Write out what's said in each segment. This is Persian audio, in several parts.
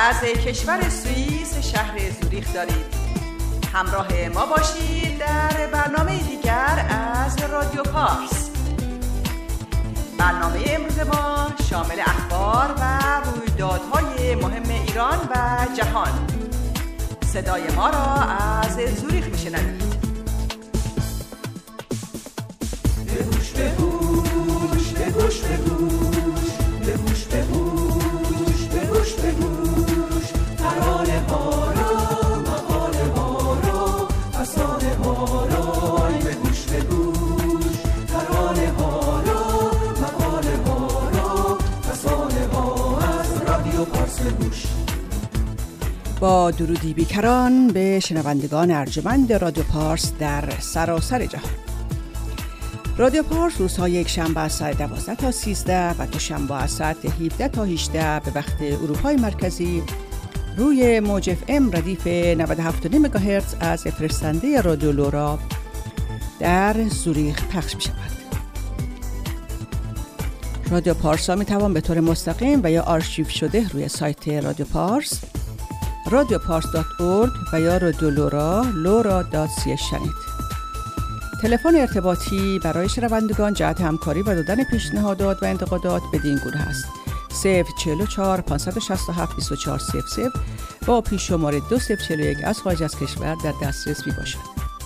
از کشور سوئیس شهر زوریخ دارید. همراه ما باشید در برنامه دیگر از رادیو پارس. برنامه امروز ما شامل اخبار و رویدادهای مهم ایران و جهان. صدای ما را از زوریخ میشنوید. بگوش بگوش بگوش بگوش بگوش بگوش بگوش بگوش ترانه ها را مقاله ها را افسانه ها را بگوش بگوش ترانه ها را مقاله ها را افسانه ها از رادیو پارس بگوش. با درودی بیکران به شنوندگان ارجمند رادیو پارس در سراسر جهان. رادیو پارس روزهای یک شنبه از ساعت 12 تا 13 و دوشنبه از ساعت 17 تا 18 به وقت اروپای مرکزی روی موج FM ردیف 97.9 مگاهرتز از فرستنده رادیو لورا در زوریخ پخش می شود. رادیو پارس ها می توان به طور مستقیم و یا آرشیو شده روی سایت رادیو پارس radioPars.org و یا رادیو لورا lora.ch شنید. تلفن ارتباطی برای شنوندگان جهت همکاری و دادن پیشنهادات و انتقادات بدین گونه است: 044 567 2400 با پیش شماره 2041 از خارج از کشور در دسترس می باشد.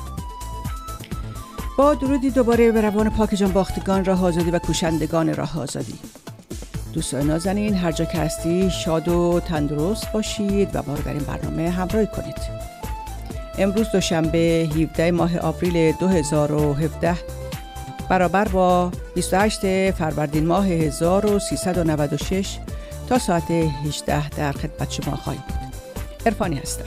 با درودی دوباره به روان پاک جان باختگان راه آزادی و کوشندگان راه آزادی. دوستان نازنین، هر جا که هستی شاد و تندرست باشید و ما رو در این برنامه همراهی کنید. امروز دوشنبه 17 ماه آوریل 2017 برابر با 28 فروردین ماه 1396 تا ساعت 18 در خدمت شما خواهیم بود. عرفانی هستم.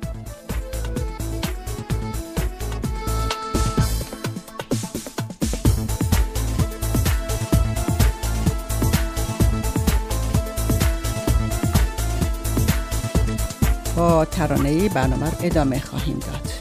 با ترانه‌ای برنامه رو ادامه خواهیم داد.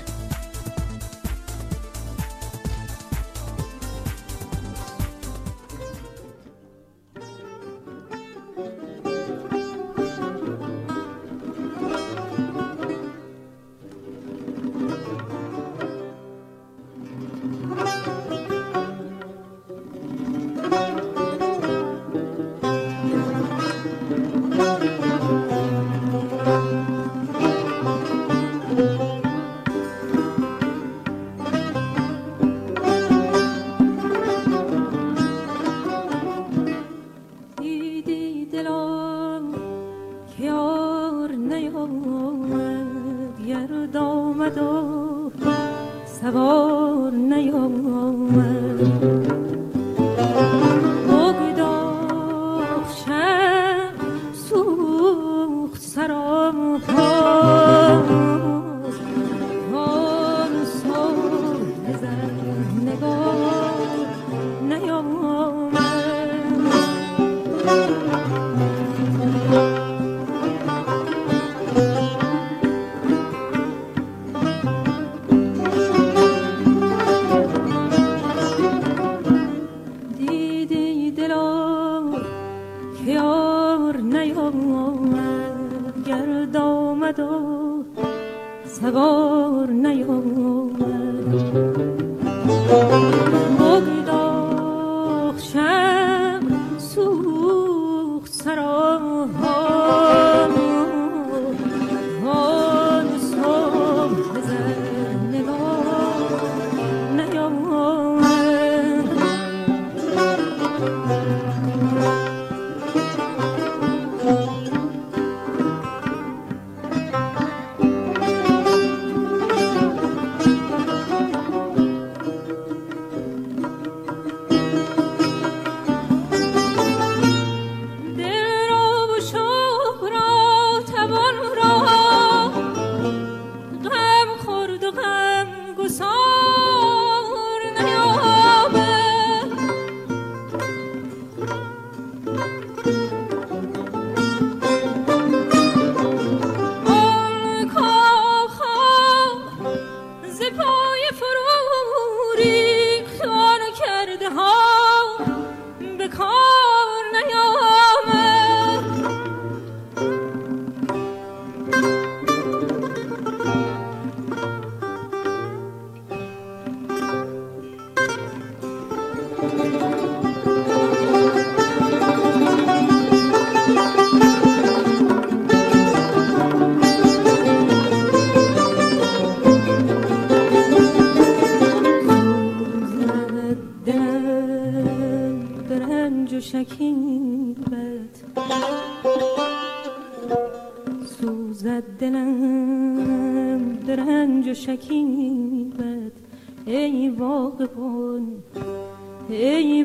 در رنج و شکیبت ای باغبان ای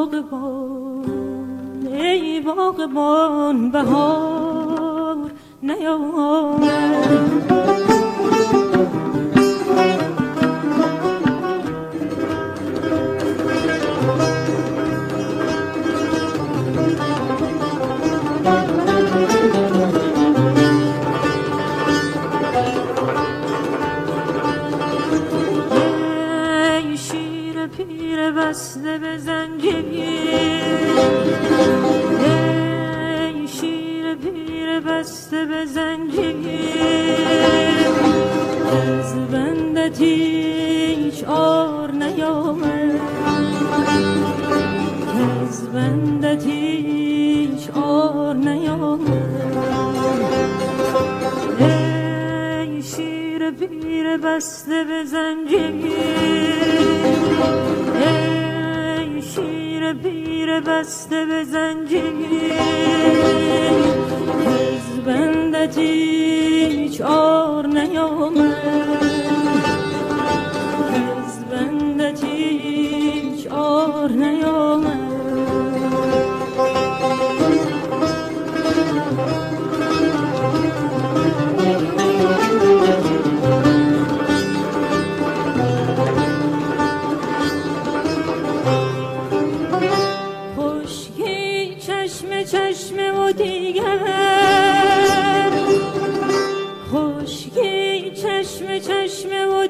باغبان ای باغبان بهار نیامد بسته به زنجیر ای شیر پیر بسته به زنجیر از بندت هیچ عار نیامد از بندت هیچ عار نیامد ای شیر پیر بسته به زنجیر ای شیر پیر بسته به زنجیر از بندت هیچ عار نیامد از بندت هیچ عار نیامد چشم و دیگر خشکی چشم و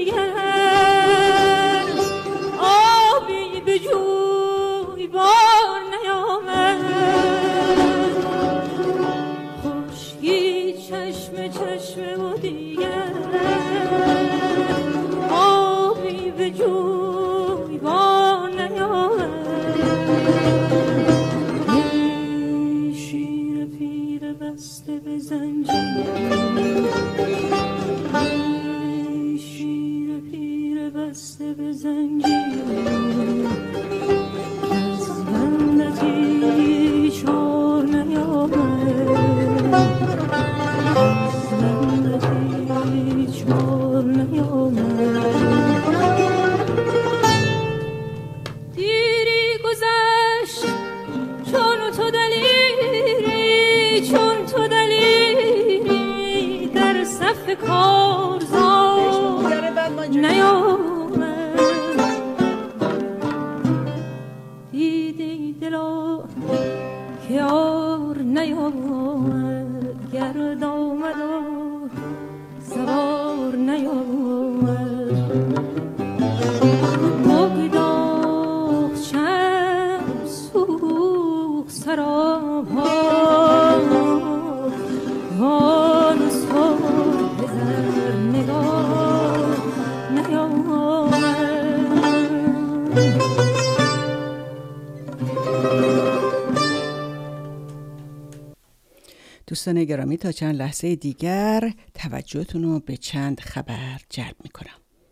دیگر آبی به جوی بار نیامد خشکی چشم و دیگر آبی به جوی بار نیامد بسته به زنجیر ای شیر پیر بسته به زنجیر از بندت هیچ عار نیامد از بندت هیچ عار نیامد دیری گذشت چون تو دلیری چون تو دلیری در صف کارزار نیامد دیدی دلا که یار نیامد گرد آمد و سوار نیامد بگداخ شب سوخ سراب حال صبح زر نگاه نیامد دوستان گرامی تا چند لحظه دیگر توجهتون رو به چند خبر جلب میکنم.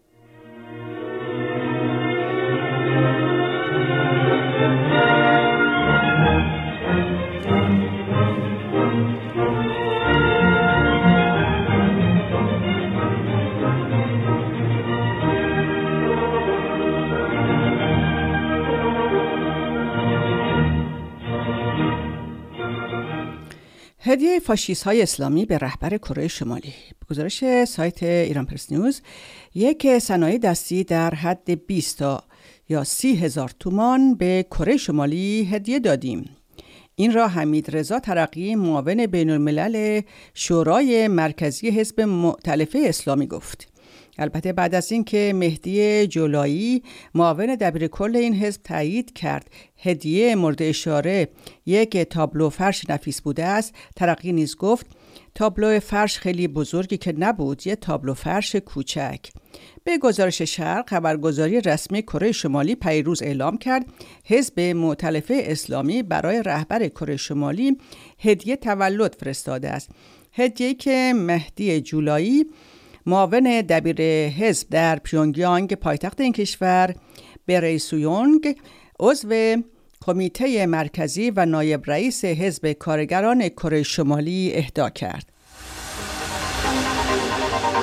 هدیه فاشیست‌های اسلامی به رهبر کره شمالی. به گزارش سایت ایران پرس نیوز، یک صنایع دستی در حد 20 تا یا 30,000 تومان به کره شمالی هدیه دادیم. این را حمید رضا ترقی، معاون بین الملل شورای مرکزی حزب مؤتلفه اسلامی گفت. البته بعد از اینکه مهدی جولایی، معاون دبیرکل این حزب، تایید کرد هدیه مورد اشاره یک تابلو فرش نفیس بوده است، ترقی نیز گفت تابلو فرش خیلی بزرگی که نبود، یک تابلو فرش کوچک. به گزارش شرق، خبرگزاری رسمی کره شمالی پیروز اعلام کرد حزب مؤتلفه اسلامی برای رهبر کره شمالی هدیه تولد فرستاده است. هدیه‌ای که مهدی جولایی، معاون دبیر حزب در پیونگیانگ پایتخت این کشور، بری سویونگ، عضو کمیته مرکزی و نایب رئیس حزب کارگران کره شمالی اهدا کرد.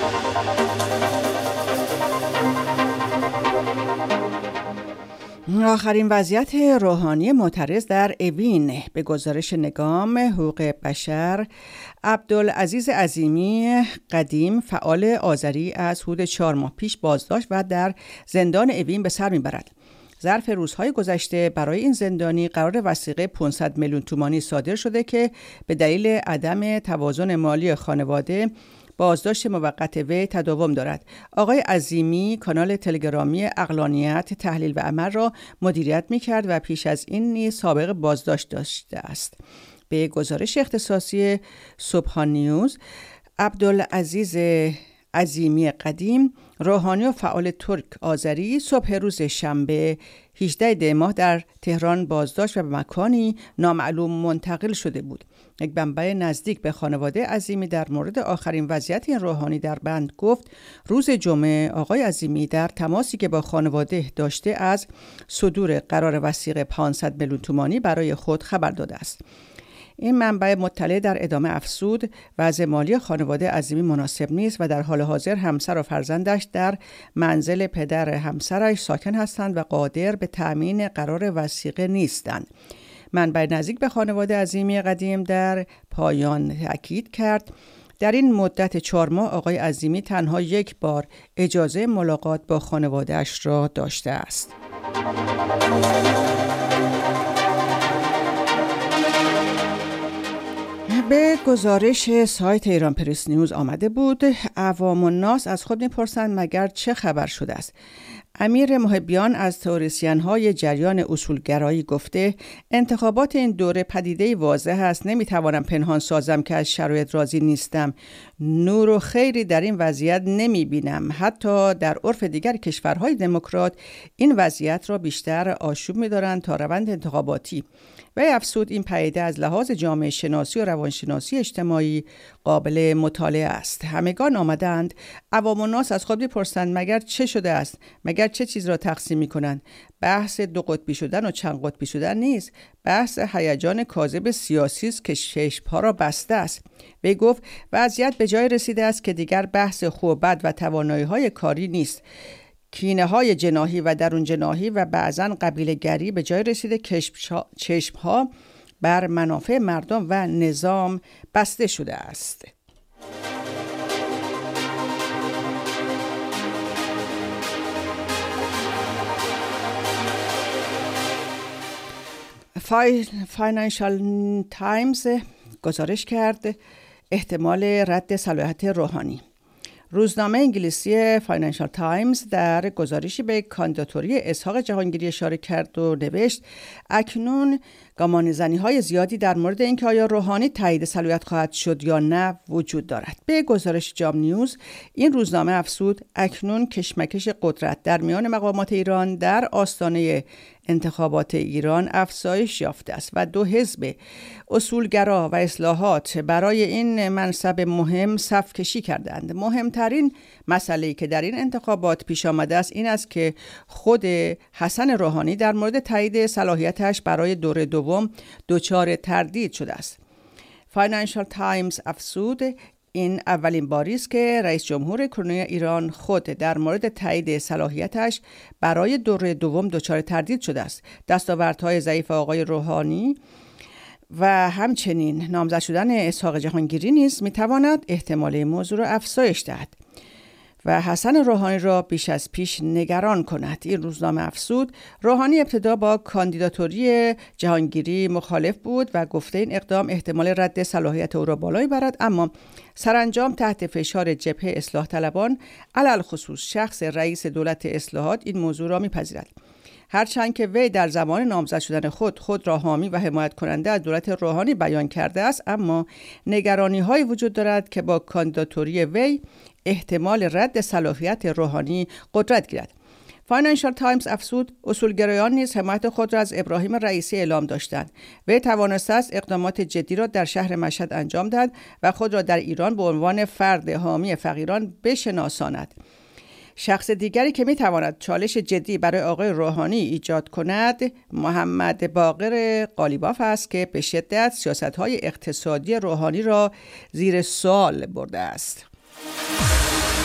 آخرین وضعیت روحانی معترض در اوین به گزارش نگام حقوق بشر. عبدالعزیز عظیمی قدیم فعال آذری از حدود 4 ماه پیش بازداشت و در زندان اوین به سر میبرد. ظرف روزهای گذشته برای این زندانی قرار وثیقه 500 میلیون تومانی صادر شده که به دلیل عدم توازن مالی خانواده بازداشت موقت وی تداوم دارد. آقای عظیمی کانال تلگرامی عقلانیت تحلیل و عمل را مدیریت می‌کرد و پیش از این نیز سابقه بازداشت داشته است. به گزارش اختصاصی صبحان نیوز، عبدالعزیز عظیمی قدیم روحانی و فعال ترک آذری صبح روز شنبه 18 دی ماه در تهران بازداشت و به مکانی نامعلوم منتقل شده بود. یک منبع نزدیک به خانواده عظیمی در مورد آخرین وضعیت این روحانی در بند گفت روز جمعه آقای عظیمی در تماسی که با خانواده داشته از صدور قرار وثیقه 500 میلیون تومانی برای خود خبر داده است. این منبع مطلع در ادامه افزود وضع مالی خانواده عظیمی مناسب نیست و در حال حاضر همسر و فرزندش در منزل پدر همسرش ساکن هستند و قادر به تأمین قرار وثیقه نیستند. منبع نزدیک به خانواده عظیمی قدیم در پایان تأکید کرد در این مدت 4 ماه آقای عظیمی تنها 1 بار اجازه ملاقات با خانواده‌اش را داشته است. به گزارش سایت ایران پرس نیوز آمده بود عوام الناس از خود میپرسند مگر چه خبر شده است. امیر محبیان از تئوریسین‌های جریان اصولگرایی گفته انتخابات این دوره پدیده‌ای واضح است. نمیتوانم پنهان سازم که از شرایط راضی نیستم. نور و خیری در این وضعیت نمیبینم. حتی در عرف دیگر کشورهای دموکرات این وضعیت را بیشتر آشوب می‌دارند تا روند انتخاباتی. و افزود این پدیده از لحاظ جامعه شناسی و روانشناسی اجتماعی قابل مطالعه است. همگان آمدند عوام الناس از خود بپرسند مگر چه شده است؟ مگر چه چیز را تقسیم می‌کنند؟ بحث 2 قطبی شدن و چند قطبی شدن نیست. بحث هیجان کاذب سیاسی است که چشم‌ها را بسته است. وی گفت وضعیت به جای رسیده است که دیگر بحث خوب و بد و توانایی‌های کاری نیست. کینه‌های جناحی و درون جناحی و بعضاً قبیله‌گری به جای رسیده چشم‌ها بر منافع مردم و نظام بسته شده است. فاینانشال تایمز گزارش کرد احتمال رد صلاحیت روحانی. روزنامه انگلیسی فاینانشال تایمز در گزارشی به کاندیداتوری اسحاق جهانگیری اشاره کرد و نوشت اکنون گمانه‌زنی‌های زیادی در مورد اینکه آیا روحانی تایید صلاحیت خواهد شد یا نه وجود دارد. به گزارش جام نیوز این روزنامه افزود اکنون کشمکش قدرت در میان مقامات ایران در آستانه انتخابات ایران افزایش یافته است و 2 حزب اصولگرا و اصلاحات برای این منصب مهم صف کشی کردند. مهمترین مسئله‌ای که در این انتخابات پیش آمده است این است که خود حسن روحانی در مورد تایید صلاحیتش برای دوره دوم دچار تردید شده است. فاینانشال تایمز افزود این اولین باری است که رئیس جمهور کنونی ایران خود در مورد تایید صلاحیتش برای دوره دوم دچار تردید شده است. دستاوردهای ضعیف آقای روحانی و همچنین نامزد شدن اسحاق جهانگیری نیز میتواند احتمال این موضوع را افزایش دهد و حسن روحانی را بیش از پیش نگران کند. این روزنامه افزود روحانی ابتدا با کاندیداتوری جهانگیری مخالف بود و گفته این اقدام احتمال رد صلاحیت او را بالای برد، اما سرانجام تحت فشار جبهه اصلاح طلبان علل خصوص شخص رئیس دولت اصلاحات این موضوع را میپذیرد. هرچند که وی در زمان نامزد شدن خود را حامی و حمایت کننده از دولت روحانی بیان کرده است، اما نگرانی‌هایی وجود دارد که با کاندیداتوری وی احتمال رد صلاحیت روحانی قدرت گیرد. فاینانشال تایمز افزود اصولگرایان نیز حمایت خود را از ابراهیم رئیسی اعلام داشتند. وی توانسته است اقدامات جدی را در شهر مشهد انجام دهد و خود را در ایران به عنوان فرد حامی فقیران بشناساند. شخص دیگری که میتواند چالش جدی برای آقای روحانی ایجاد کند محمد باقر قالیباف است که به شدت سیاست‌های اقتصادی روحانی را زیر سوال برده است.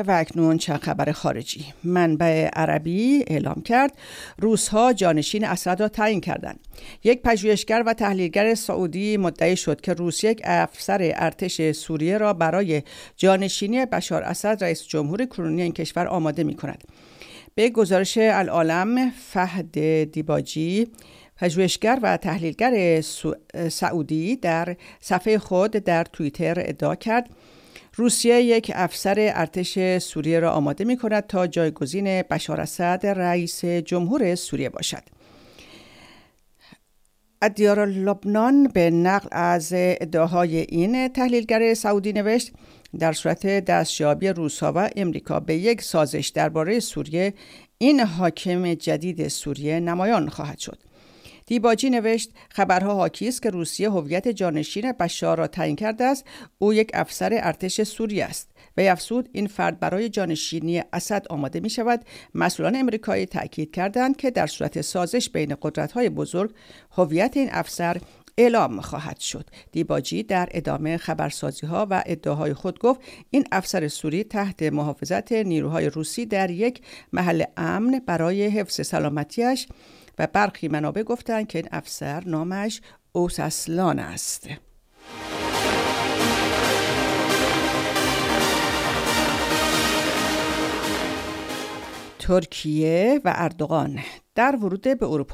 و اکنون چند خبر خارجی. منبع عربی اعلام کرد روس‌ها جانشین اسد را تعیین کردند. یک پژوهشگر و تحلیلگر سعودی مدعی شد که روسیه یک افسر ارتش سوریه را برای جانشینی بشار اسد رئیس جمهور کنونی این کشور آماده می‌کند. به گزارش العالم، فهد دیباجی، پژوهشگر و تحلیلگر سعودی، در صفحه خود در توییتر ادعا کرد روسیه یک افسر ارتش سوریه را آماده می کند تا جایگزین بشار اسد رئیس جمهور سوریه باشد. الدیار لبنان به نقل از ادعاهای این تحلیلگر سعودی نوشت در صورت دستیابی روس‌ها و امریکا به یک سازش درباره سوریه، این حاکم جدید سوریه نمایان خواهد شد. دیباجی نوشت خبرها حاکی است که روسیه هویت جانشین بشار را تعیین کرده است. او یک افسر ارتش سوریه است و افزود این فرد برای جانشینی اسد آماده می شود. مسئولان امریکایی تأکید کردند که در صورت سازش بین قدرت‌های بزرگ هویت این افسر اعلام خواهد شد. دیباجی در ادامه خبرسازی‌ها و ادعاهای خود گفت این افسر سوری تحت محافظت نیروهای روسی در یک محل امن برای حفظ سلامتیش و برخی منابع گفتند که این افسر نامش اوساسلان است. ترکیه و اردوغان در ورود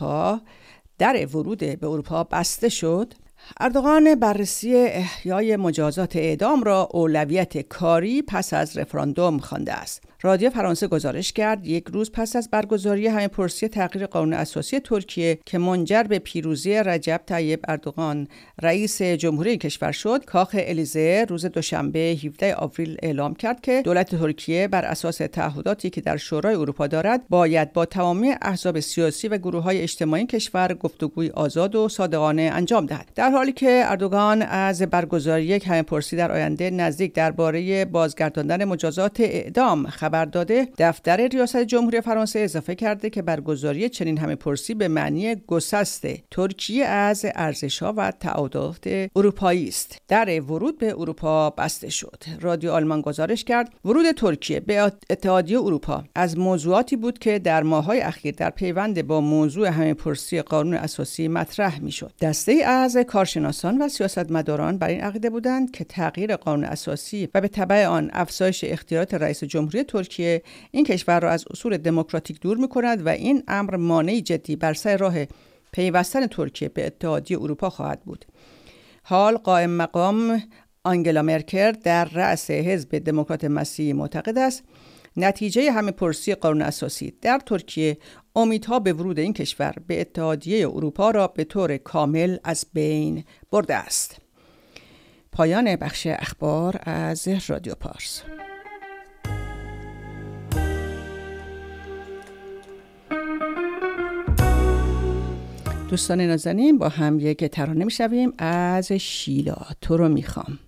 به اروپا بسته شد. اردوغان بررسی احیای مجازات اعدام را اولویت کاری پس از رفراندوم خوانده است. رادیو فرانسه گزارش کرد یک روز پس از برگزاری همه‌پرسی تغییر قانون اساسی ترکیه که منجر به پیروزی رجب طیب اردوغان رئیس جمهوری کشور شد، کاخ الیزه روز دوشنبه 17 آوریل اعلام کرد که دولت ترکیه بر اساس تعهداتی که در شورای اروپا دارد باید با تمامی احزاب سیاسی و گروه‌های اجتماعی کشور گفتگوی آزاد و صادقانه انجام دهد. در حالی که اردوغان از برگزاری یک همه‌پرسی در آینده نزدیک درباره بازگرداندن مجازات اعدام خبر داده، دفتر ریاست جمهوری فرانسه اضافه کرده که برگزاری چنین همه‌پرسی به معنی گسست ترکیه از ارزش‌ها و تعهدات اروپایی است. در ورود به اروپا بسته شد. رادیو آلمان گزارش کرد ورود ترکیه به اتحادیه اروپا از موضوعاتی بود که در ماه‌های اخیر در پیوند با موضوع همه‌پرسی قانون اساسی مطرح می‌شد. دسته‌ای از کارشناسان و سیاستمداران بر این عقیده بودند که تغییر قانون اساسی و به تبع آن افزایش اختیارات رئیس جمهوری ترکیه این کشور را از اصول دموکراتیک دور می‌کند و این امر مانعی جدی بر سر راه پیوستن ترکیه به اتحادیه اروپا خواهد بود. حال قائم مقام آنگلا مرکل در رأس حزب دموکرات مسیحی معتقد است نتیجه همه‌پرسی قانون اساسی در ترکیه امیدها به ورود این کشور به اتحادیه اروپا را به طور کامل از بین برده است. پایان بخش اخبار از رادیو پارس. دوستان نازنین، با هم یک ترانه می‌شنویم از شیلا، تو رو میخوام.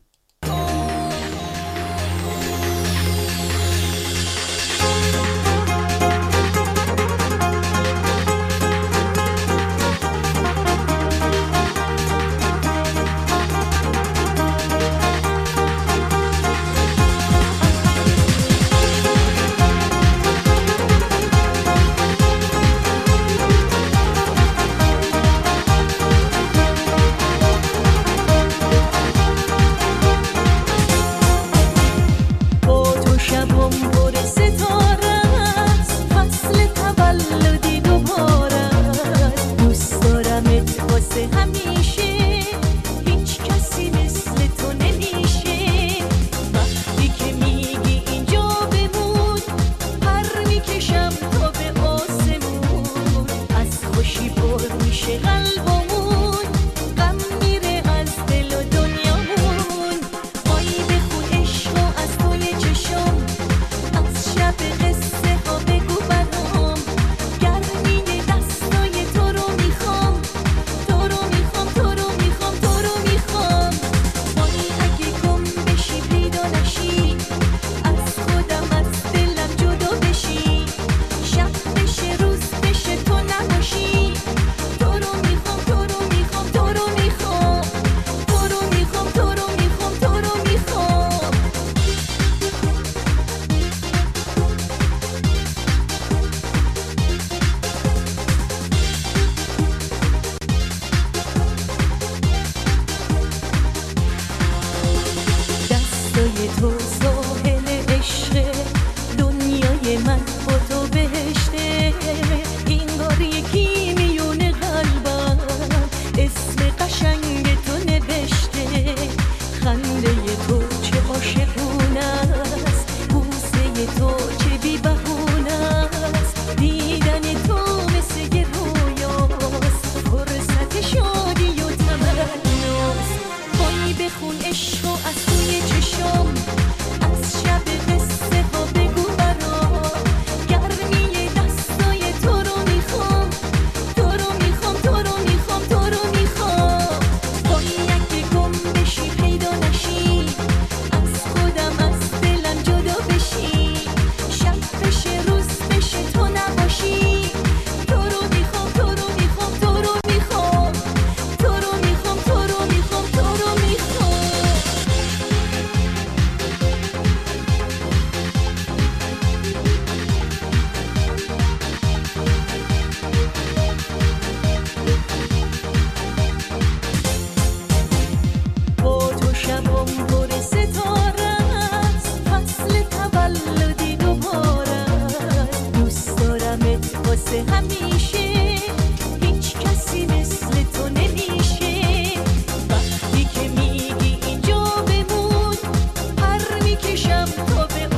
واسه همیشه، هیچ کسی مثل تو نمیشه. وقتی که میگی اینجا بمون، پر میکشم تا به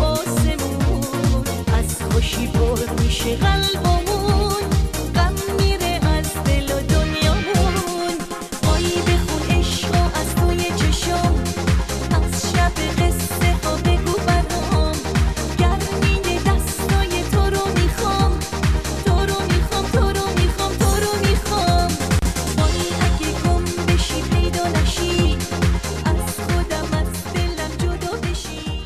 آسمون. از خوشی پر میشه قلبمون، غم میره از دل و دنیامون. آی بخون عشقو از توی چشم، از شب قصه ها بگو برام. گرمین دستای تو رو میخوام، تو رو میخوام، تو رو میخوام، تو رو میخوام. وای اگه گم بشی پیدا نشی، از خودم از دلم جدا بشی.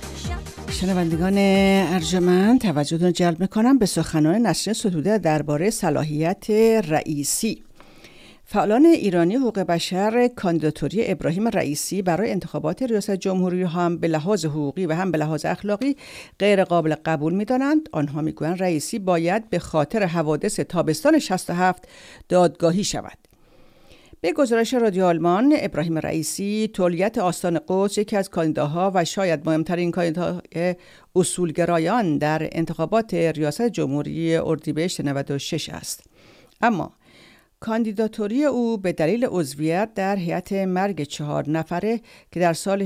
شنوندگان ارجمند، توجهتون رو جلب میکنم به سخنان نسرین ستوده درباره صلاحیت رئیسی. فعالان ایرانی حقوق بشر کاندیداتوری ابراهیم رئیسی برای انتخابات ریاست جمهوری هم به لحاظ حقوقی و هم به لحاظ اخلاقی غیر قابل قبول می‌دانند. آنها میگویند رئیسی باید به خاطر حوادث تابستان 67 دادگاهی شود. به گزارش رادیو آلمان، ابراهیم رئیسی تولیت آستان قدس یکی از کاندیداها و شاید مهمترین کاندیدای اصولگرایان در انتخابات ریاست جمهوری اردیبهشت 96 است. اما کاندیداتوری او به دلیل عضویت در هیئت مرگ 4 نفره که در سال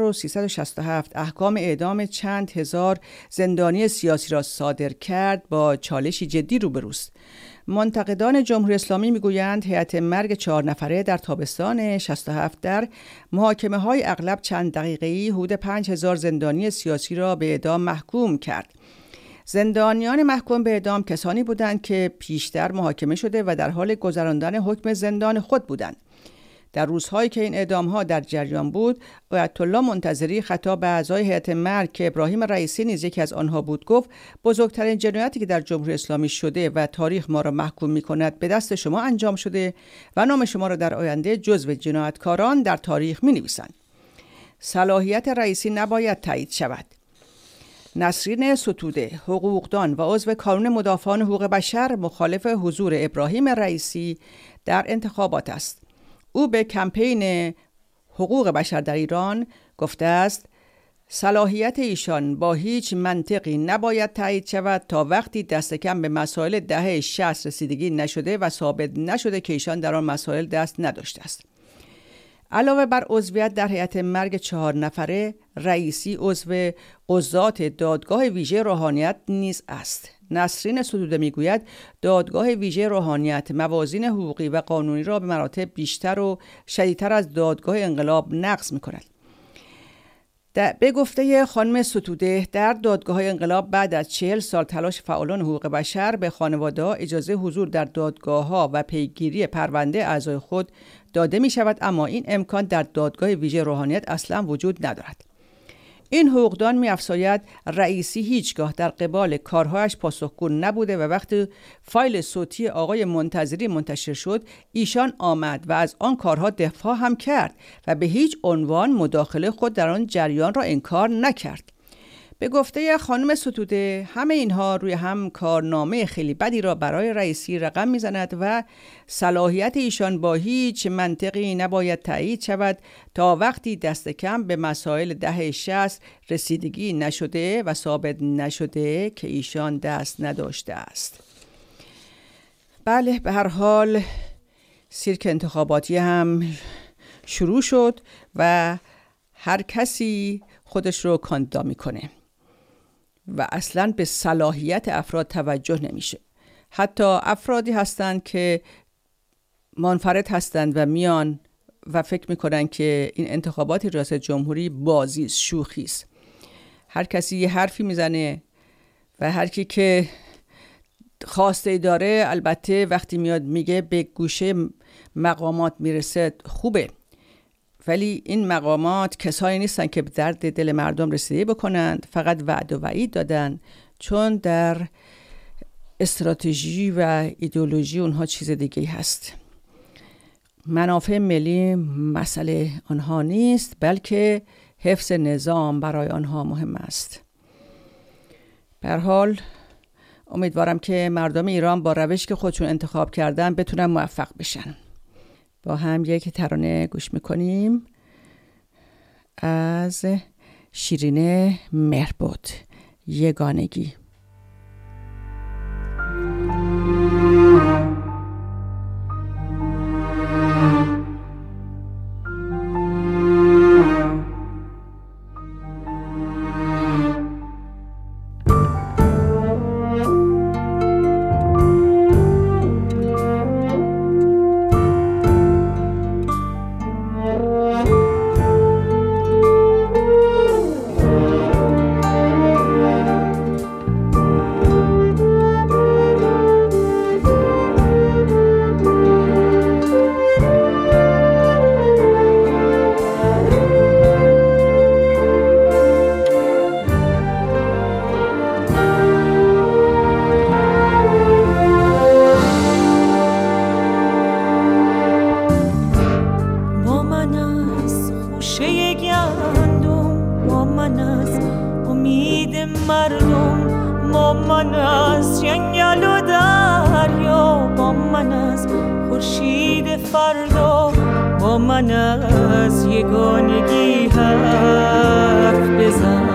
1367 احکام اعدام چند هزار زندانی سیاسی را صادر کرد با چالشی جدی روبروست. منتقدان جمهوری اسلامی میگویند هیئت مرگ 4 نفره در تابستان 67 در محاکمه‌های اغلب چند دقیقه‌ای حدود 5000 زندانی سیاسی را به اعدام محکوم کرد. زندانیان محکوم به اعدام کسانی بودند که پیشتر محاکمه شده و در حال گذراندن حکم زندان خود بودند. در روزهایی که این اعدام‌ها در جریان بود، آیت الله منتظری خطاب به اعضای هیئت مرگ که ابراهیم رئیسی نیز یکی از آنها بود گفت: بزرگترین جنایتی که در جمهوری اسلامی شده و تاریخ ما را محکوم می‌کند به دست شما انجام شده و نام شما را در آینده جزو جنایتکاران در تاریخ می‌نویسند. صلاحیت رئیسی نباید تایید شود. نسرین ستوده، حقوقدان و عضو کانون مدافعان حقوق بشر، مخالف حضور ابراهیم رئیسی در انتخابات است. او به کمپین حقوق بشر در ایران گفته است صلاحیت ایشان با هیچ منطقی نباید تایید شود تا وقتی دست کم به مسائل دهه 60 رسیدگی نشده و ثابت نشده که ایشان در آن مسائل دست نداشته است. علاوه بر عضویت در هیئت مرگ 4 نفره، رئیسی عضو قضات دادگاه ویژه روحانیت نیز است. نسرین ستوده میگوید دادگاه ویژه روحانیت موازین حقوقی و قانونی را به مراتب بیشتر و شدیدتر از دادگاه انقلاب نقض می‌کند. به گفته خانم ستوده، در دادگاه انقلاب بعد از 40 سال تلاش فعالان حقوق بشر به خانواده‌ها اجازه حضور در دادگاه‌ها و پیگیری پرونده اعضای خود داده می شود، اما این امکان در دادگاه ویژه روحانیت اصلا وجود ندارد. این حقوقدان می افزاید رئیسی هیچگاه در قبال کارهایش پاسخگو نبوده و وقتی فایل صوتی آقای منتظری منتشر شد ایشان آمد و از آن کارها دفاع هم کرد و به هیچ عنوان مداخله خود در آن جریان را انکار نکرد. به گفته خانم ستوده همه اینها روی هم کارنامه خیلی بدی را برای رئیسی رقم میزند و صلاحیت ایشان با هیچ منطقی نباید تایید شود تا وقتی دست کم به مسائل دهه 60 رسیدگی نشده و ثابت نشده که ایشان دست نداشته است. بله، به هر حال سیرک انتخاباتی هم شروع شد و هر کسی خودش رو کاندیدا میکنه و اصلاً به صلاحیت افراد توجه نمیشه. حتی افرادی هستند که منفرد هستند و میان و فکر میکنن که این انتخابات ریاست جمهوری بازی است، شوخی است. هر کسی یه حرفی میزنه و هر کی که خواسته داره البته وقتی میاد میگه به گوشه مقامات میرسه خوبه، ولی این مقامات کسایی نیستن که به درد دل مردم رسیدگی بکنند، فقط وعد و وعید دادن، چون در استراتژی و ایدئولوژی اونها چیز دیگه هست. منافع ملی مسئله آنها نیست، بلکه حفظ نظام برای آنها مهم است. به هر حال امیدوارم که مردم ایران با روشی که خودشون انتخاب کردن بتونن موفق بشن. با هم یک ترانه گوش میکنیم از شیرین مهربود، یگانگی. من از امید مردم، با من از جنگل و دریا، با من از خورشید فردا، با من از یگانگی حرف بزن.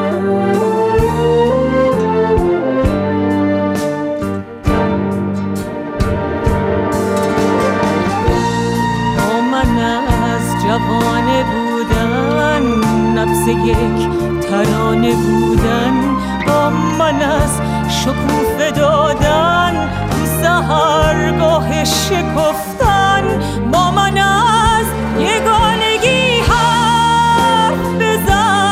با من از جوانه بودن، نبض یک ترانه بودن، با من از شکوفه دادن، سحرگاه شکفتن، با من از یگانگی حرف بزن.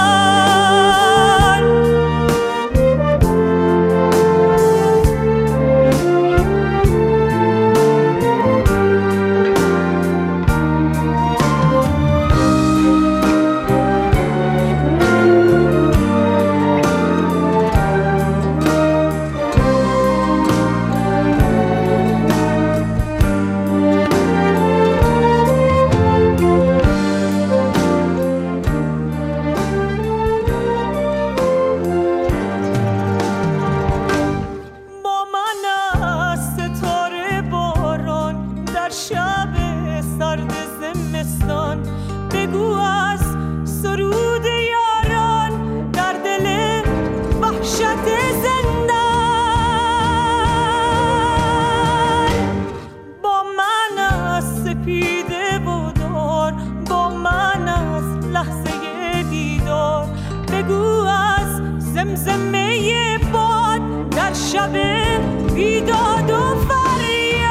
زمزمه باد در شب بیداد و فریاد.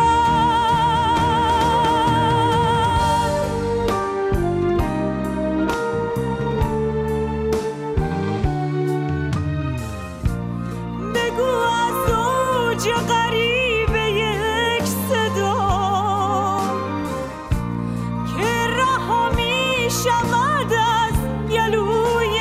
بگو از اوج غریب یک صدا که رها می شود از گلوی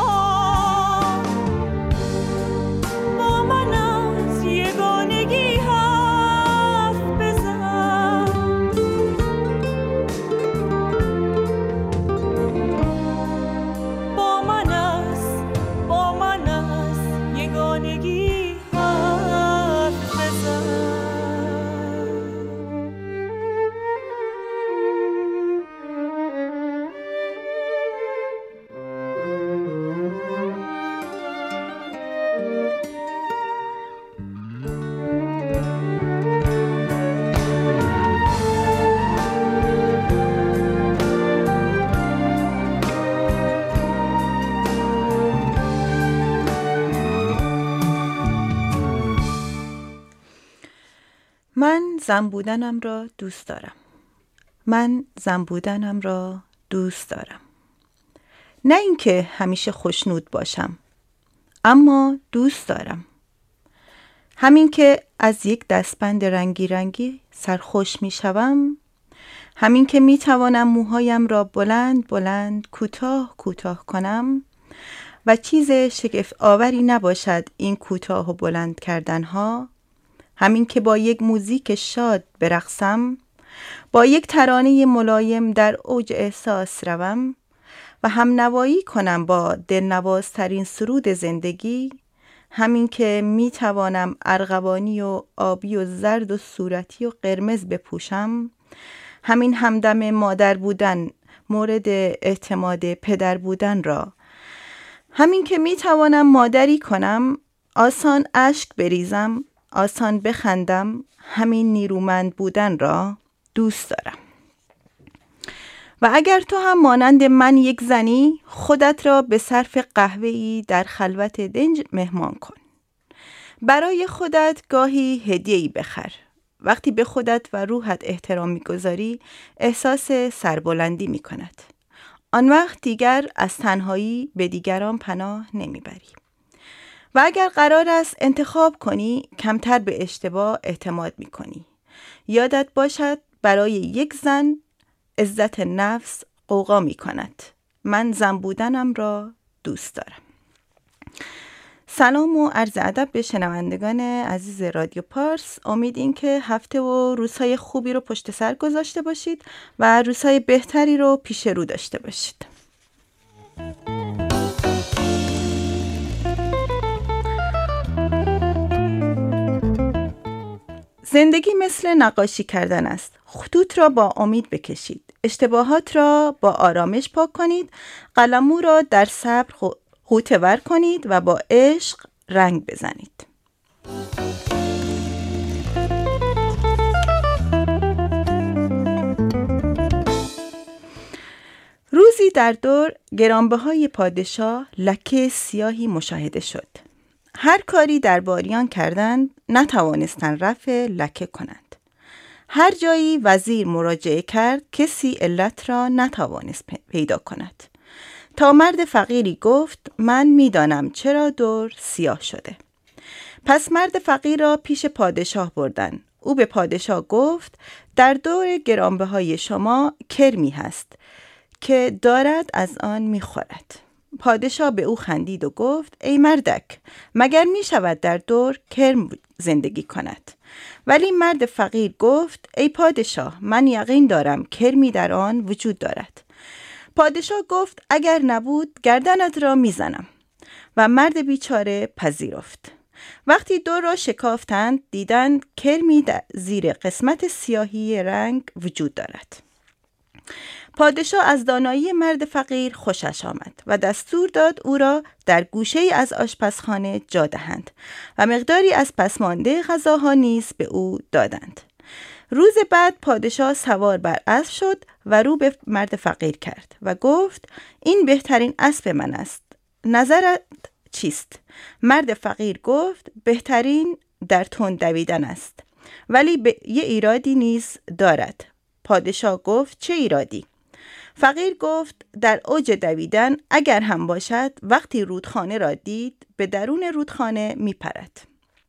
من زن بودنم را دوست دارم. من زن بودنم را دوست دارم. نه اینکه همیشه خوشنود باشم، اما دوست دارم. همین که از یک دستبند رنگی رنگی سرخوش می شوم، همین که می توانم موهایم را بلند بلند کوتاه کوتاه کنم و چیز شگفت آوری نباشد این کوتاه و بلند کردن ها، همین که با یک موزیک شاد برقصم، با یک ترانه ملایم در اوج احساس روم و هم نوایی کنم با دلنوازترین سرود زندگی، همین که می توانم ارغوانی و آبی و زرد و صورتی و قرمز بپوشم، همین همدم مادر بودن مورد اعتماد پدر بودن را، همین که می توانم مادری کنم، آسان اشک بریزم، آسان بخندم، همین نیرومند بودن را دوست دارم. و اگر تو هم مانند من یک زنی، خودت را به صرف قهوه‌ای در خلوت دنج مهمان کن. برای خودت گاهی هدیه‌ای بخر. وقتی به خودت و روحت احترام می‌گذاری، احساس سربلندی می‌کند. آن وقت دیگر از تنهایی به دیگران پناه نمیبری. و اگر قرار است انتخاب کنی، کمتر به اشتباه اعتماد می‌کنی. یادت باشد برای یک زن عزت نفس غوغا می‌کند. من زن بودنم را دوست دارم. سلام و عرض ادب به شنوندگان عزیز رادیو پارس. امید این که هفته و روزهای خوبی رو پشت سر گذاشته باشید و روزهای بهتری رو پیش رو داشته باشید. زندگی مثل نقاشی کردن است. خطوط را با امید بکشید. اشتباهات را با آرامش پاک کنید. قلمو را در صبر غوطه‌ور کنید و با عشق رنگ بزنید. روزی در دور گرانبهای پادشاه لکه سیاهی مشاهده شد. هر کاری درباریان کردند نتوانستند رفع لکه کنند. هر جایی وزیر مراجعه کرد کسی علت را نتوانست پیدا کند. تا مرد فقیری گفت من میدانم چرا دور سیاه شده. پس مرد فقیر را پیش پادشاه بردند. او به پادشاه گفت در دور گرانبهای شما کرمی هست که دارد از آن میخورد. پادشاه به او خندید و گفت ای مردک، مگر می شود در دور کرم زندگی کند؟ ولی مرد فقیر گفت ای پادشاه، من یقین دارم کرمی در آن وجود دارد. پادشاه گفت اگر نبود گردنت را میزنم. و مرد بیچاره پذیرفت. وقتی دور را شکافتند دیدند کرمی زیر قسمت سیاهی رنگ وجود دارد. پادشاه از دانایی مرد فقیر خوشش آمد و دستور داد او را در گوشه از آشپزخانه جا دهند و مقداری از پسمانده غذاها نیز به او دادند. روز بعد پادشاه سوار بر اسب شد و رو به مرد فقیر کرد و گفت این بهترین اسب من است. نظرت چیست؟ مرد فقیر گفت بهترین در تند دویدن است، ولی یه ایرادی نیز دارد. پادشاه گفت چه ایرادی؟ فقیر گفت در اوج دویدن اگر هم باشد وقتی رودخانه را دید به درون رودخانه می پرد.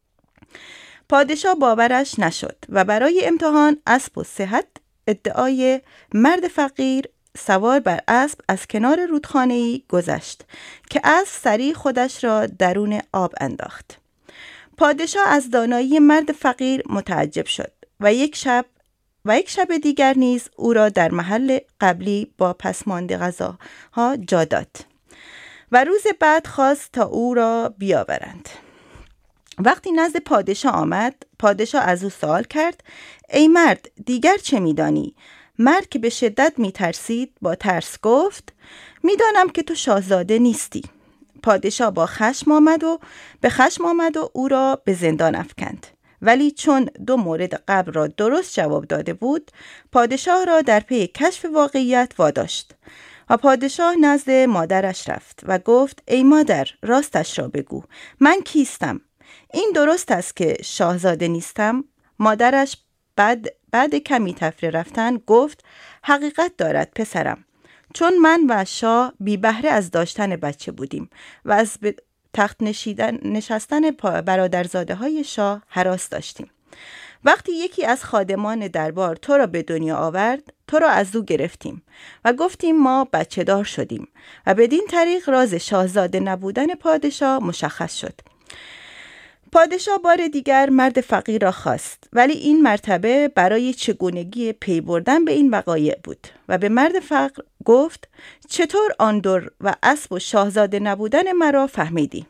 پادشاه باورش نشد و برای امتحان اسب و صحت ادعای مرد فقیر سوار بر اسب از کنار رودخانه‌ای گذشت که اسب سریع خودش را درون آب انداخت. پادشاه از دانایی مرد فقیر متعجب شد و یک شب دیگر نیز او را در محل قبلی با پسمانده غذاها جا داد و روز بعد خواست تا او را بیاورند. وقتی نزد پادشاه آمد، پادشاه از او سوال کرد ای مرد دیگر چه می‌دانی؟ مرد که به شدت می‌ترسید با ترس گفت می‌دانم که تو شاهزاده نیستی. پادشاه به خشم آمد و او را به زندان افکند. ولی چون 2 مورد قبل را درست جواب داده بود، پادشاه را در پی کشف واقعیت واداشت و پادشاه نزد مادرش رفت و گفت ای مادر راستش را بگو، من کیستم؟ این درست است که شاهزاده نیستم؟ مادرش بعد کمی تفریح رفتن گفت حقیقت دارد پسرم، چون من و شاه بی بهره از داشتن بچه بودیم و از تخت نشستن برادرزاده های شاه هراس داشتیم. وقتی یکی از خادمان دربار تو را به دنیا آورد، تو را از او گرفتیم و گفتیم ما بچه دار شدیم و بدین طریق راز شاهزاده نبودن پادشاه مشخص شد. پادشاه بار دیگر مرد فقیر را خواست، ولی این مرتبه برای چگونگی پی بردن به این وقایع بود و به مرد فقیر گفت چطور آن دور و اسب و شاهزاده نبودن مرا فهمیدی؟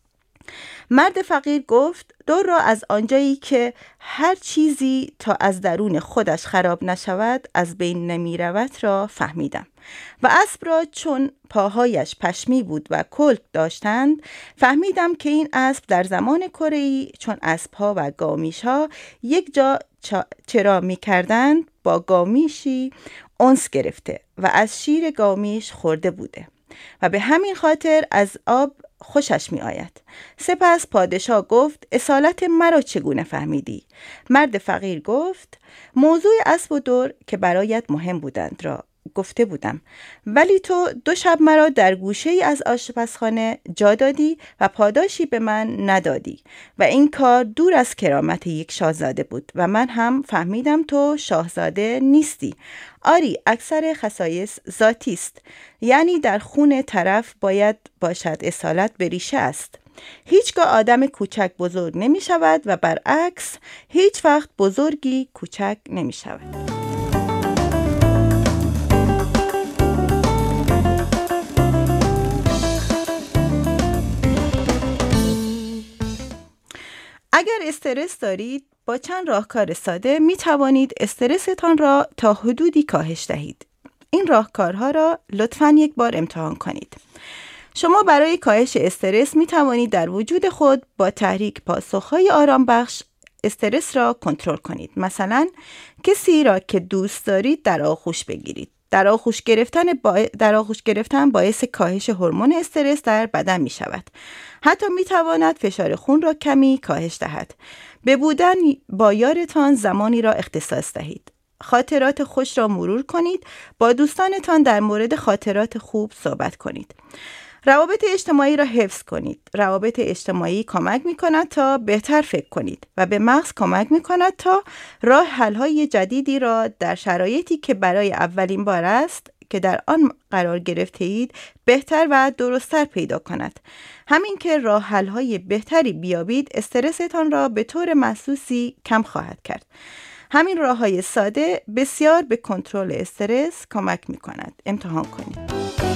مرد فقیر گفت دور را از آنجایی که هر چیزی تا از درون خودش خراب نشود از بین نمی رود را فهمیدم و اسب را چون پاهایش پشمی بود و کلک داشتند فهمیدم که این اسب در زمان کره‌ای چون اسبها و گامیشها یک جا چرا می کردند با گامیشی انس گرفته و از شیر گامیش خورده بوده و به همین خاطر از آب خوشش می آید. سپس پادشاه گفت اصالت مرا چگونه فهمیدی؟ مرد فقیر گفت موضوع اسب و دور که برایت مهم بودند را گفته بودم، ولی تو 2 شب مرا در گوشه ای از آشپزخانه جا دادی و پاداشی به من ندادی و این کار دور از کرامت یک شاهزاده بود و من هم فهمیدم تو شاهزاده نیستی. آری اکثر خصایص ذاتی است، یعنی در خون طرف باید باشد، اصالت به ریشه است. هیچگاه آدم کوچک بزرگ نمی شود و برعکس هیچ وقت بزرگی کوچک نمی شود. اگر استرس دارید با چند راهکار ساده می توانید استرستان را تا حدودی کاهش دهید. این راهکارها را لطفاً یک بار امتحان کنید. شما برای کاهش استرس می توانید در وجود خود با تحریک پاسخهای آرام بخش استرس را کنترل کنید. مثلا کسی را که دوست دارید در آغوش بگیرید. در آغوش گرفتن باعث کاهش هورمون استرس در بدن می شود. حتی می تواند فشار خون را کمی کاهش دهد. به بودن با یارتان زمانی را اختصاص دهید. خاطرات خوش را مرور کنید. با دوستانتان در مورد خاطرات خوب صحبت کنید. روابط اجتماعی را حفظ کنید. روابط اجتماعی کمک می کند تا بهتر فکر کنید و به مغز کمک می کند تا راه حل‌های جدیدی را در شرایطی که برای اولین بار است که در آن قرار گرفته اید بهتر و درست‌تر پیدا کند. همین که راه حل‌های بهتری بیابید استرستان را به طور محسوسی کم خواهد کرد. همین راه‌های ساده بسیار به کنترل استرس کمک می کند. امتحان کنید.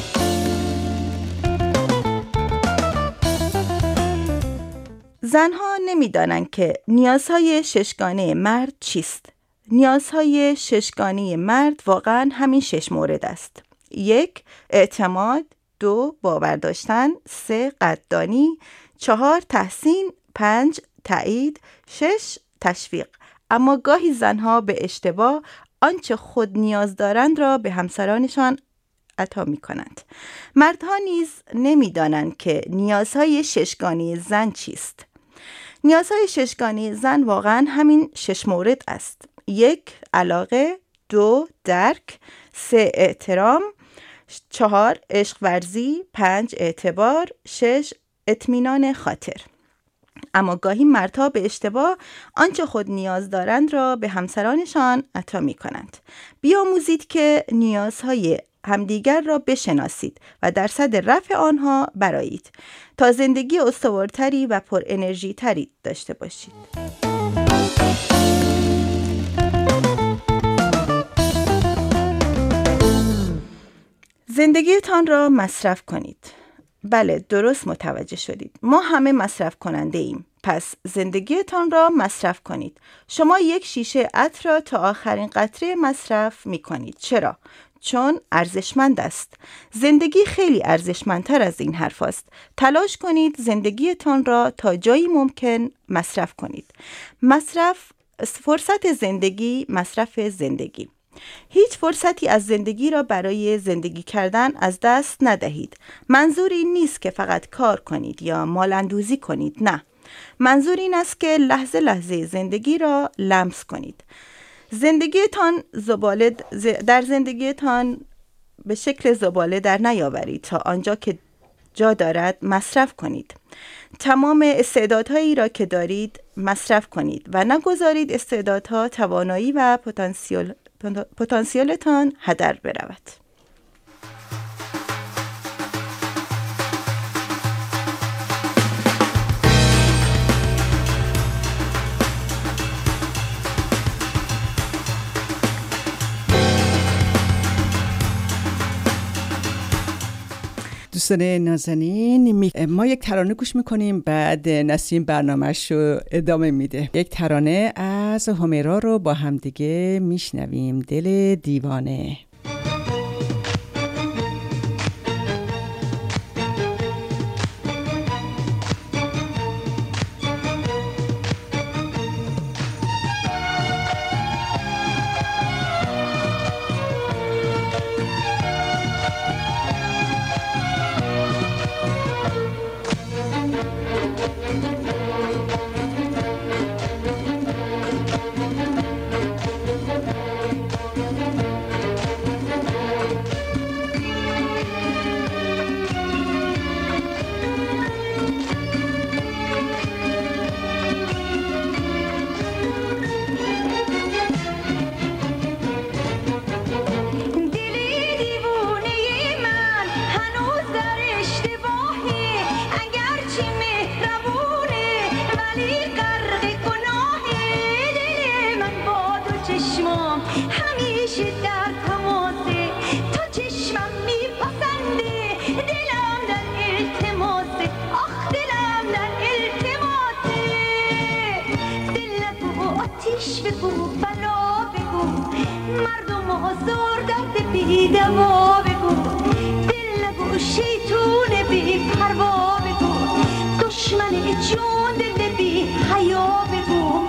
زنها نمی‌دانند که نیازهای ششگانه مرد چیست. نیازهای ششگانه مرد واقعاً همین 6 مورد است. 1. اعتماد. 2. باور داشتن. 3. قدردانی. 4. تحسین. 5. تایید. 6. تشویق. اما گاهی زنها به اشتباه آنچه خود نیاز دارند را به همسرانشان عطا می کنند. مردها نیز نمی دانند که نیازهای ششگانه زن چیست. نیازهای ششگانه زن واقعا همین 6 مورد است. 1. علاقه. 2. درک. 3. احترام. 4. عشق ورزی. 5. اعتبار. 6. اطمینان خاطر. اما گاهی مردها به اشتباه آنچه خود نیاز دارند را به همسرانشان عطا می کنند. بیاموزید که نیازهای همدیگر را بشناسید و در صدد رفع آنها برآیید تا زندگی استوارتری و پر انرژی تری داشته باشید. زندگیتان را مصرف کنید. بله، درست متوجه شدید. ما همه مصرف کننده ایم. پس زندگیتان را مصرف کنید. شما یک شیشه عطر را تا آخرین قطره مصرف می کنید. چرا؟ چون ارزشمند است. زندگی خیلی ارزشمندتر از این حرف است. تلاش کنید زندگیتان را تا جایی ممکن مصرف کنید. فرصت زندگی، مصرف زندگی. هیچ فرصتی از زندگی را برای زندگی کردن از دست ندهید. منظور این نیست که فقط کار کنید یا مال‌اندوزی کنید. نه. منظور این است که لحظه لحظه زندگی را لمس کنید. در زندگیتان به شکل زباله در نیاورید تا آنجا که جا دارد مصرف کنید. تمام استعدادهایی را که دارید مصرف کنید و نگذارید استعدادها، توانایی و پتانسیلتان هدر برود. دوستان نازنین، ما یک ترانه گوش میکنیم، بعد نسیم برنامه‌اش رو ادامه میده. یک ترانه از همیرا رو با هم دیگه میشنویم. دل دیوانه. درد بی دوا بگو، دل نگو شیطون بی پروا بگو، دشمن جون دل بی حیا بگو.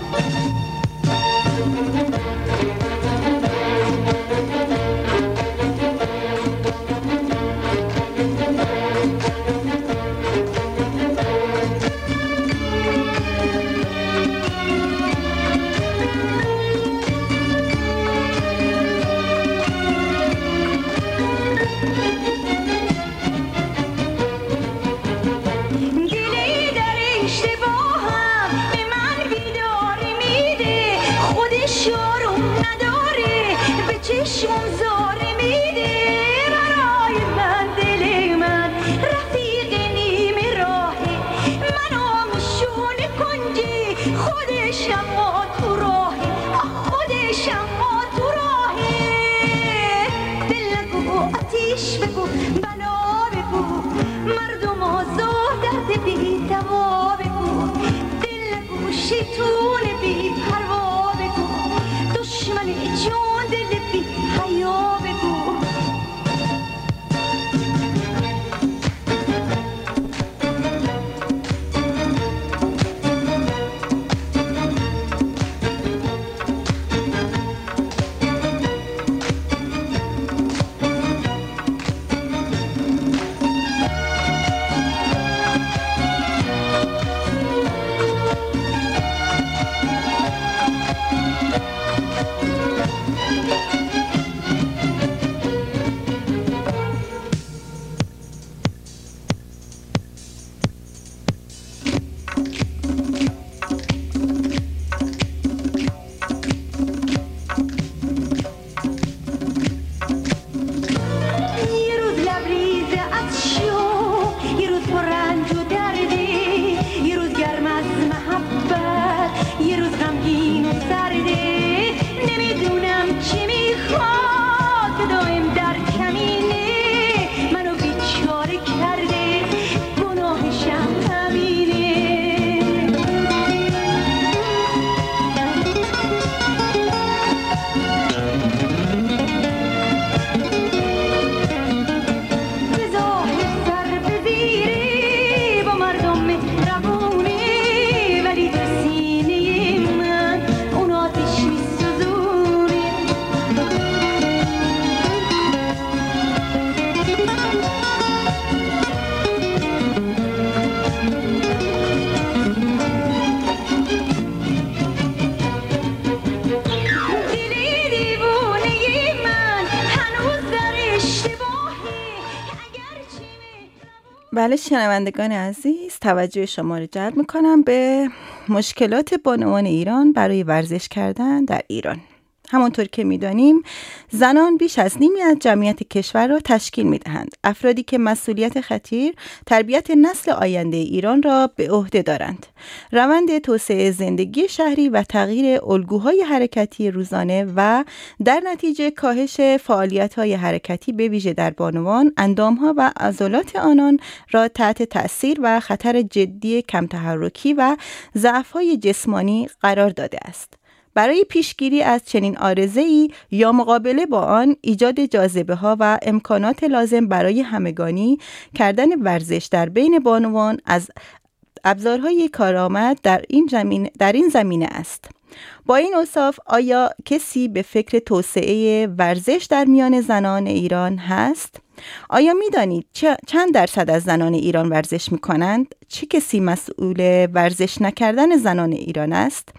بله شنوندگان عزیز، توجه شما را جلب میکنم به مشکلات بانوان ایران برای ورزش کردن در ایران. همانطور که میدانیم زنان بیش از نیمی از جمعیت کشور را تشکیل میدهند. افرادی که مسئولیت خطیر تربیت نسل آینده ایران را به عهده دارند. روند توسعه زندگی شهری و تغییر الگوهای حرکتی روزانه و در نتیجه کاهش فعالیت‌های حرکتی به ویژه در بانوان، اندام‌ها و عضلات آنان را تحت تأثیر و خطر جدی کم تحرکی و ضعف‌های جسمانی قرار داده است. برای پیشگیری از چنین عارضه‌ای یا مقابله با آن، ایجاد جاذبه‌ها و امکانات لازم برای همگانی کردن ورزش در بین بانوان از ابزارهای کارآمد در این زمینه است. با این اوصاف آیا کسی به فکر توسعه ورزش در میان زنان ایران هست؟ آیا می‌دانید چند درصد از زنان ایران ورزش می‌کنند؟ چه کسی مسئول ورزش نکردن زنان ایران است؟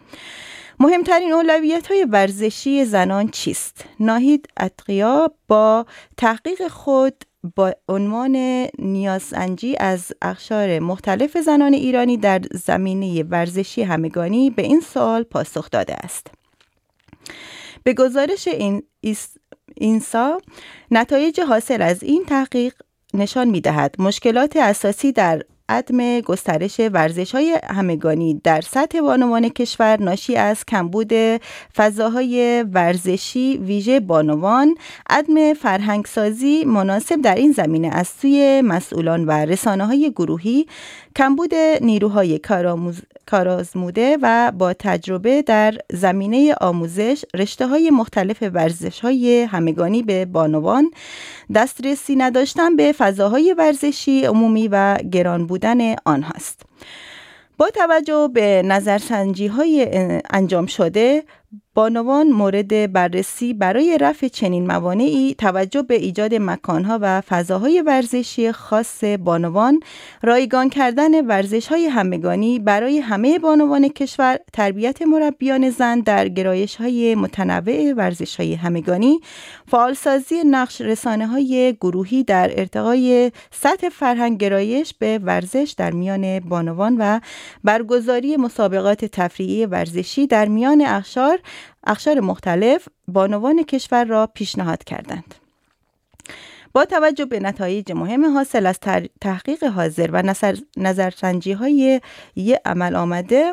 مهمترین اولویت‌های ورزشی زنان چیست؟ ناهید اتقیا با تحقیق خود با عنوان نیازسنجی از اقشار مختلف زنان ایرانی در زمینه ورزشی همگانی به این سوال پاسخ داده است. به گزارش اینسا، نتایج حاصل از این تحقیق نشان می‌دهد مشکلات اساسی در عدم گسترش ورزش‌های همگانی در سطح بانوان کشور ناشی از کمبود فضاهای ورزشی ویژه بانوان، عدم فرهنگسازی مناسب در این زمینه از سوی مسئولان و رسانه‌های گروهی، کمبود نیروهای کارآزموده و با تجربه در زمینه آموزش رشته‌های مختلف ورزش‌های همگانی به بانوان، دسترسی نداشتن به فضاهای ورزشی عمومی و گران بودن آنهاست. با توجه به نظرسنجی‌های انجام شده، بانوان مورد بررسی برای رفع چنین موانعی توجه به ایجاد مکانها و فضاهای ورزشی خاص بانوان، رایگان کردن ورزش‌های همگانی برای همه بانوان کشور، تربیت مربیان زن در گرایش‌های متنوع ورزش‌های همگانی، فعالسازی نقش رسانه‌های گروهی در ارتقای سطح فرهنگ گرایش به ورزش در میان بانوان و برگزاری مسابقات تفریحی ورزشی در میان اقشار مختلف بانوان کشور را پیشنهاد کردند. با توجه به نتایج مهم حاصل از تحقیق حاضر و نظرسنجی‌های عمل آمده،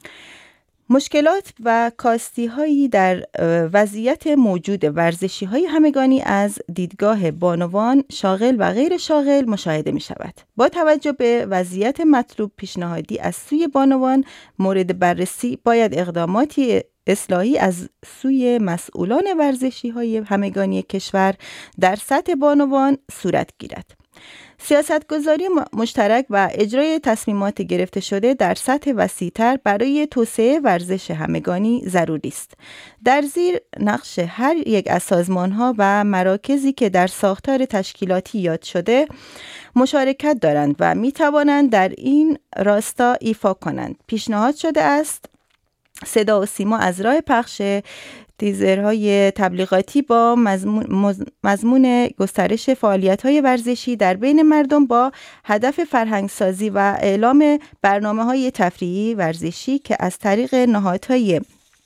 مشکلات و کاستی‌هایی در وضعیت موجود ورزشی‌های همگانی از دیدگاه بانوان شاغل و غیر شاغل مشاهده می‌شود. با توجه به وضعیت مطلوب پیشنهادی از سوی بانوان مورد بررسی باید اقداماتی اصلاحی از سوی مسئولان ورزشی‌های همگانی کشور در سطح بانوان صورت گیرد. سیاستگذاری مشترک و اجرای تصمیمات گرفته شده در سطح وسیع‌تر برای توسعه ورزش همگانی ضروری است. در زیر نقش هر یک از سازمان‌ها و مراکزی که در ساختار تشکیلاتی یاد شده مشارکت دارند و می‌توانند در این راستا ایفا کنند. پیشنهاد شده است صدا و سیما از راه پخش تیزرهای تبلیغاتی با مضمون گسترش فعالیت‌های ورزشی در بین مردم با هدف فرهنگسازی و اعلام برنامه‌های تفریحی ورزشی که از طریق نهادهای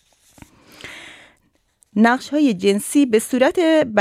نقش‌های جنسی به صورت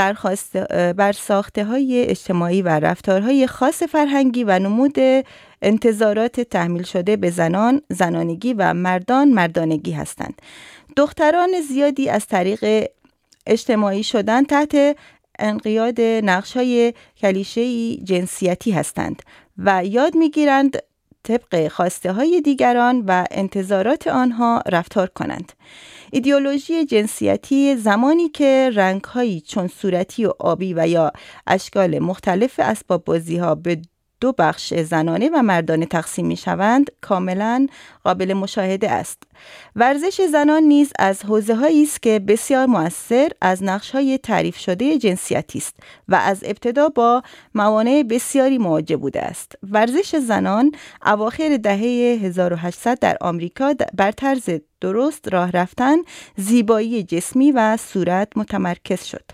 برساخته‌های اجتماعی و رفتارهای خاص فرهنگی و نمود انتظارات تحمیل شده به زنان زنانگی و مردان مردانگی هستند. دختران زیادی از طریق اجتماعی شدن تحت انقیاد نقش‌های کلیشه‌ای جنسیتی هستند و یاد می‌گیرند طبق خواسته‌های دیگران و انتظارات آنها رفتار کنند. ایدئولوژی جنسیتی زمانی که رنگ‌هایی چون صورتی و آبی و یا اشکال مختلف اسباب بازی‌ها به دو بخش زنانه و مردانه تقسیم می‌شوند کاملاً قابل مشاهده است. ورزش زنان نیز از حوزه‌هایی است که بسیار مؤثر از نقش‌های تعریف شده جنسیتی است و از ابتدا با موانع بسیاری مواجه بوده است. ورزش زنان اواخر دهه 1800 در آمریکا بر طرز درست راه رفتن، زیبایی جسمی و صورت متمرکز شد.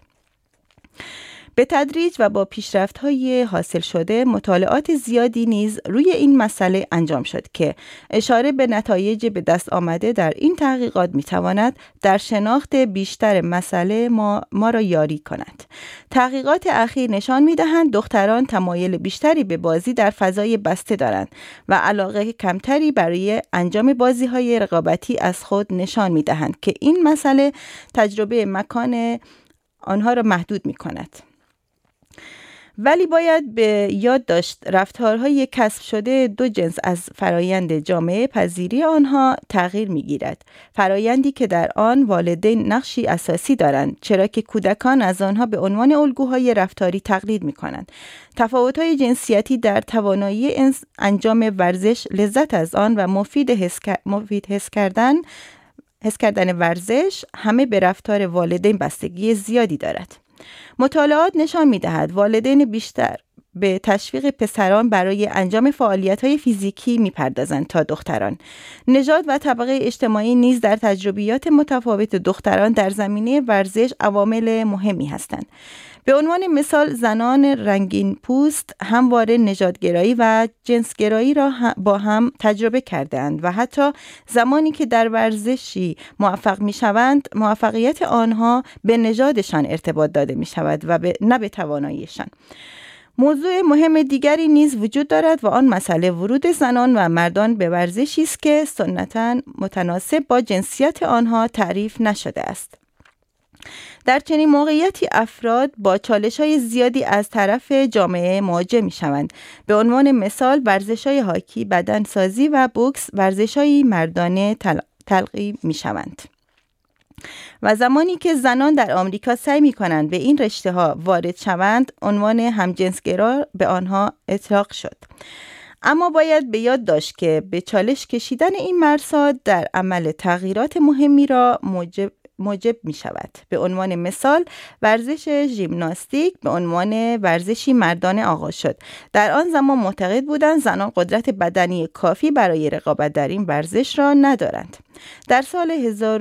به تدریج و با پیشرفت‌های حاصل شده مطالعات زیادی نیز روی این مسئله انجام شد که اشاره به نتایج به دست آمده در این تحقیقات می‌تواند در شناخت بیشتر مسئله ما را یاری کند. تحقیقات اخیر نشان می‌دهند دختران تمایل بیشتری به بازی در فضای بسته دارند و علاقه کمتری برای انجام بازی‌های رقابتی از خود نشان می‌دهند که این مسئله تجربه مکان آنها را محدود می‌کند. ولی باید به یاد داشت رفتارهای کسب شده دو جنس از فرایند جامعه پذیری آنها تغییر می‌گیرد. فرایندی که در آن والدین نقشی اساسی دارند، چرا که کودکان از آنها به عنوان الگوهای رفتاری تقلید می‌کنند. تفاوت‌های جنسیتی در توانایی انجام ورزش، لذت از آن و مفید حس کردن ورزش همه به رفتار والدین بستگی زیادی دارد. مطالعات نشان می‌دهد والدین بیشتر به تشویق پسران برای انجام فعالیت‌های فیزیکی می‌پردازند تا دختران. نژاد و طبقه اجتماعی نیز در تجربیات متفاوت دختران در زمینه ورزش عوامل مهمی هستند. به عنوان مثال زنان رنگین پوست همواره نژادگرایی و جنسگرایی را با هم تجربه کردند و حتی زمانی که در ورزشی موفق می‌شوند موفقیت آنها به نژادشان ارتباط داده می‌شود و نه به تواناییشان. موضوع مهم دیگری نیز وجود دارد و آن مسئله ورود زنان و مردان به ورزشی است که سنتاً متناسب با جنسیت آنها تعریف نشده است. در چنین موقعیتی افراد با چالش‌های زیادی از طرف جامعه مواجه می‌شوند. به عنوان مثال ورزش‌های هاکی، بدنسازی و بوکس ورزش‌های مردانه تلقی می‌شوند. و زمانی که زنان در آمریکا سعی می‌کنند به این رشته‌ها وارد شوند، عنوان همجنسگرا به آنها اطلاق شد. اما باید به یاد داشت که به چالش کشیدن این مرزها در عمل تغییرات مهمی را موجب می شود. به عنوان مثال ورزش ژیمناستیک به عنوان ورزشی مردانه آغاز شد. در آن زمان معتقد بودند زنان قدرت بدنی کافی برای رقابت در این ورزش را ندارند. در سال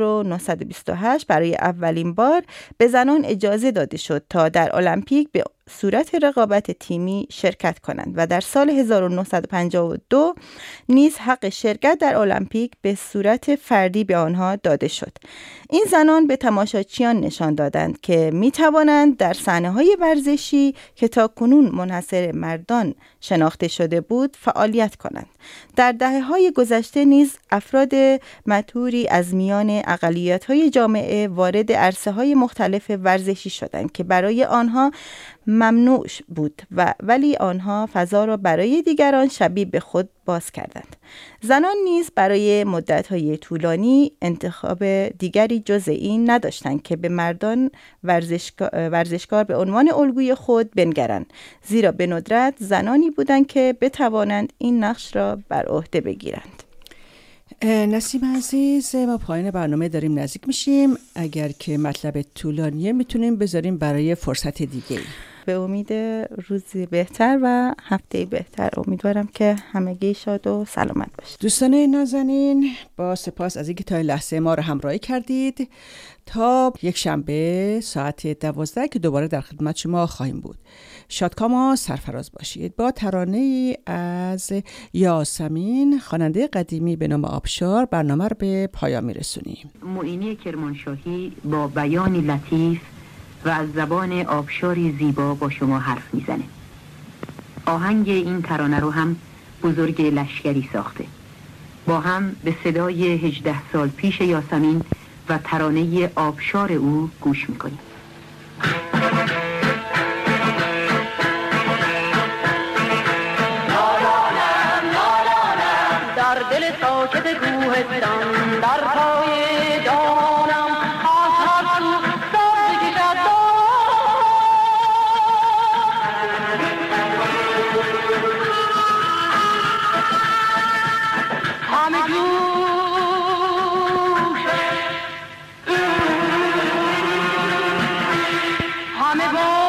1928 برای اولین بار به زنان اجازه داده شد تا در المپیک به صورت رقابت تیمی شرکت کنند و در سال 1952 نیز حق شرکت در المپیک به صورت فردی به آنها داده شد. این زنان به تماشاچیان نشان دادند که می توانند در صحنه‌های ورزشی که تاکنون منحصر مردان شناخته شده بود فعالیت کنند. در دهه‌های گذشته نیز افراد مطوری از میان اقلیت‌های جامعه وارد عرصه‌های مختلف ورزشی شدند که برای آنها ممنوع بود ولی آنها فضا را برای دیگران شبیه به خود باز کردند. زنان نیز برای مدت‌های طولانی انتخاب دیگری جز این نداشتند که به مردان ورزشکار به عنوان الگوی خود بنگرند، زیرا به ندرت زنانی بودند که بتوانند این نقش را بر عهده بگیرند. نسیم عزیز، ما پایان برنامه داریم نزدیک میشیم. اگر که مطلب طولانیه میتونیم بذاریم برای فرصت دیگه. به امید روزی بهتر و هفته بهتر امیدوارم که همگی شاد و سلامت باشید. دوستان نازنین، با سپاس از اینکه تا این لحظه ما رو همراهی کردید. تا یک شنبه ساعت 12 که دوباره در خدمت شما خواهیم بود. شادکام و سرفراز باشید. با ترانه‌ای از یاسمین، خواننده قدیمی به نام آبشار، برنامه رو به پایان میرسونیم. معینی کرمانشاهی با بیانی لطیف و از زبان آبشاری زیبا با شما حرف میزنه. آهنگ این ترانه رو هم بزرگ لشکری ساخته. با هم به صدای 18 سال پیش یاسمین و ترانه آبشار او گوش میکنیم. در دل ساکت کوهستان در پای دامانم از هر سو ساز کشد همه جوش همه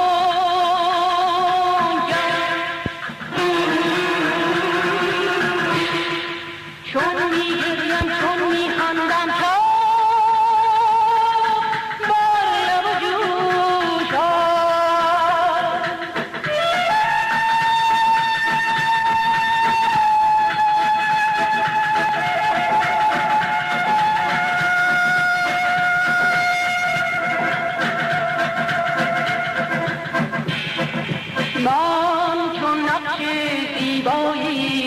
بانگر چون میگریم چون میخندم تا بر لب و جوشم من چون نقش زیبایی